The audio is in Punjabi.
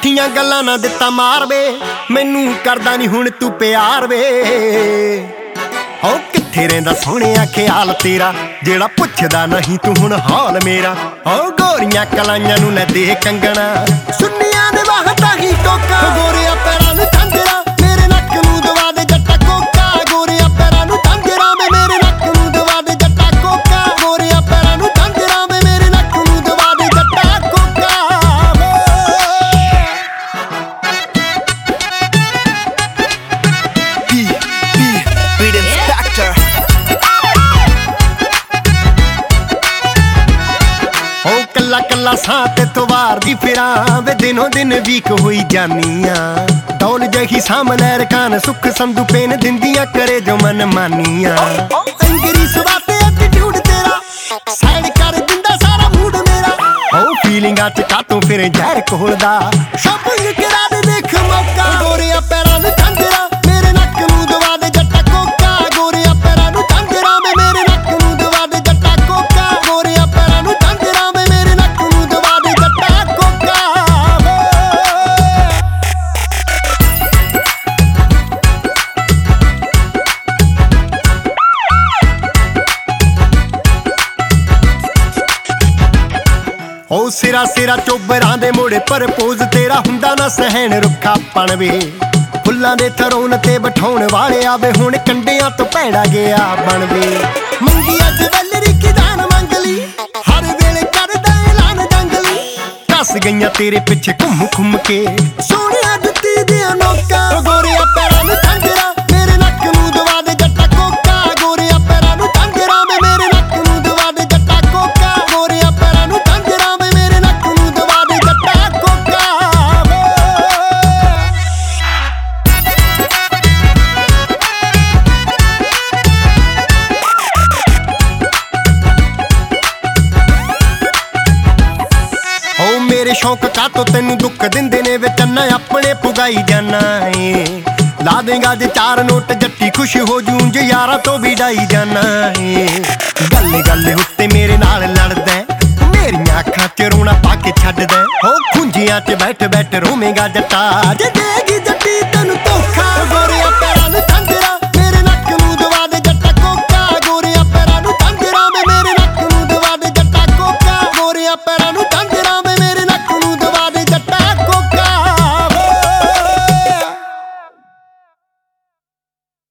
ਝੂਠੀਆਂ ਗੱਲਾਂ ਨਾ ਦਿੱਤਾ ਮਾਰ ਵੇ, ਮੈਨੂੰ ਕਰਦਾ ਨਹੀਂ ਹੁਣ ਤੂੰ ਪਿਆਰ ਵੇ। ਹੋ ਕਿੱਥੇ ਰਹਿੰਦਾ ਸੋਹਣਿਆ ਖਿਆਲ ਤੇਰਾ, ਜਿਹੜਾ ਪੁੱਛਦਾ ਨਹੀਂ ਤੂੰ ਹੁਣ ਹਾਲ ਮੇਰਾ। ਹੋ ਗੋਰੀਆਂ ਕਲਾਈਆਂ ਨੂੰ ਲੈ ਦੇ ਕੰਗਣਾ, ਸੁੰਨੀਆਂ ਦੇ ਵਾਹਤਾ ਹੀ ਟੋਕਾ। ਗੋਰਿਆ ਪੈਰਾਂ ਨੂੰ ਝਾਂਜਰਾ, ਮੇਰੇ ਨੱਕ ਨੂੰ ਦਵਾ ਦੇ ਜੱਟਾ ਕੋਕਾ। ਗੋਰਿਆ ਪੈਰਾਂ ਨੂੰ ਝਾਂਜਰਾ, ਮੇਰੇ ਨੱਕ ਨੂੰ ਦਵਾ ਦੇ ਜੱਟਾ ਕੋਕਾ। ਗੋਰਿਆ ਪੈਰਾਂ ਨੂੰ ਝਾਂਜਰਾ, ਮੇਰੇ ਨੱਕ ਨੂੰ ਦਵਾ ਦੇ ਜੱਟਾ ਕੋਕਾ। ਕੱਲਾ ਕੱਲਾ ਸਾਹ ਤੇ ਤਵਾਰ ਦੀ ਫਿਰਾਂ ਵੇ, ਦਿਨੋਂ ਦਿਨ ਵੀਕ ਹੋਈ ਜਾਨੀਆਂ। ਡੌਲ ਜਹੀ ਸਾਹਮਣੇ ਰਕਾਨ ਸੁੱਖ ਸੰਧੂ ਪੇਨ ਦਿੰਦੀਆਂ ਕਰੇ ਜੋ ਮਨ ਮਾਨੀਆਂ। ਅੰਗਰੀ ਸਵਾਤੇ ਐਟੀਟਿਊਡ ਤੇਰਾ, ਸਾਈਡ ਕਰ ਦਿੰਦਾ ਸਾਰਾ ਮੂਡ ਮੇਰਾ। ਹੋ ਫੀਲਿੰਗਾਂ ਚ ਕਾਤੋਂ ਫਿਰ ਜ਼ਹਿਰ ਘੋਲਦਾ, ਸ਼ਾਪਿੰਗ ਕਰਾ ਦੇ ਦੇਖ ਮੌਕਾ। ਗੋਰਿਆ ਪੈਰਾਂ ਨੂੰ ਝਾਂਜਰਾ, ਮੇਰੇ ਨੱਕ ਨੂੰ ਦਵਾ ਦੇ ਜੱਟਾ ਕੋਕਾ। ਗੋਰਿਆ ਪੈਰਾਂ ਨੂੰ ਝਾਂਜਰਾ, ਮੇਰੇ ਨੱਕ ਨੂੰ ਦਵਾ ਦੇ ਜੱਟਾ ਕੋਕਾ। ਗੋਰਿਆ ਪੈਰਾਂ ਨੂੰ ਝਾਂਜਰਾ, ਮੇਰੇ ਨੱਕ ਨੂੰ ਦਵਾ ਦੇ ਜੱਟਾ ਕੋਕਾ। ਉਹ ਸਿਰਾ ਸਿਰਾ ਚੋਬਰਾਂ ਦੇ ਮੋੜੇ ਪਰਪੋਜ਼ ਤੇਰਾ ਹੁੰਦਾ ਨਾ ਸਹਿਣ ਰੁੱਖਾ ਪਣ ਵੇ। ਫੁੱਲਾਂ ਦੇ ਥਰੋਨ ਤੇ ਬਿਠਾਉਣ ਵਾਲੇ ਆਵੇ, ਹੁਣ ਕੰਡਿਆਂ ਤੋਂ ਭੈੜਾ ਗਿਆ ਬਣ ਵੇ। ਮੰਗੀ ਅੱਜ ਵੈਲਰੀ ਕੀ ਜਾਨ ਮੰਗ ਲਈ, ਹਰ ਵੇਲੇ ਕਰਦਾ ਐਲਾਨ ਜੰਗਲੀ। ਕੱਸ ਗਈਆਂ ਤੇਰੇ ਪਿੱਛੇ ਘੁੰਮ ਘੁੰਮ ਕੇ, ਸੋਹਣਿਆ ਦਿੱਤੀ ਦੀਆਂ ਨੋਕਾਂ। ਗੋਰਿਆ ਪੈਰਾਂ ਨੂੰ ਝਾਂਜਰਾ, ਮੇਰੇ ਨੱਕ ਨੂੰ ਦਵਾ ਦੇ ਜੱਟਾ ਕੋਕਾ। ਗੋਰਿਆ ਪੈਰਾਂ ਨੂੰ ਝਾਂਜਰਾ, ਮੇਰੇ ਨੱਕ ਨੂੰ ਦਵਾ ਦੇ ਜੱਟਾ ਕੋਕਾ। ਗੋਰਿਆ ਪੈਰਾਂ ਨੂੰ ਝਾਂਜਰਾ, ਮੇਰੇ ਨੱਕ ਨੂੰ ਦਵਾ ਦੇ ਜੱਟਾ ਕੋਕਾ। ਹੋ ਮੇਰੇ ਸ਼ੌਂਕ ਕਾਤੋਂ ਤੈਨੂੰ ਦੁੱਖ ਦਿੰਦੇ ਨੇ ਵੇ, ਚੰਨਾ ਆਪਣੇ ਪੁਗਾਈ ਜਾਨਾ ਏ। ਲਾ ਦੇਗਾ ਜੇ ਚਾਰ ਨੋਟ ਜੱਟੀ ਖੁਸ਼ ਹੋ ਜੂੰ, ਜੇ ਯਾਰਾਂ ਤੋਂ ਵੀ ਡਾਈ ਜਾਨਾ ਏ। ਗੱਲ ਗੱਲ ਉੱਤੇ ਮੇਰੇ ਨਾਲ ਲੜਦਾ, ਮੇਰੀਆਂ ਅੱਖਾਂ ਚ ਰੋਣਾ ਪਾ ਕੇ ਛੱਡਦਾ। ਹੋ ਖੁੰਝੀਆਂ ਚ ਬੈਠ ਬੈਠ ਰੋਵੇਂਗਾ ਜੱਟਾ, ਜੇ ਦੇਗੀ ਜੱਟੀ ਤੈਨੂੰ ਧੋਖਾ।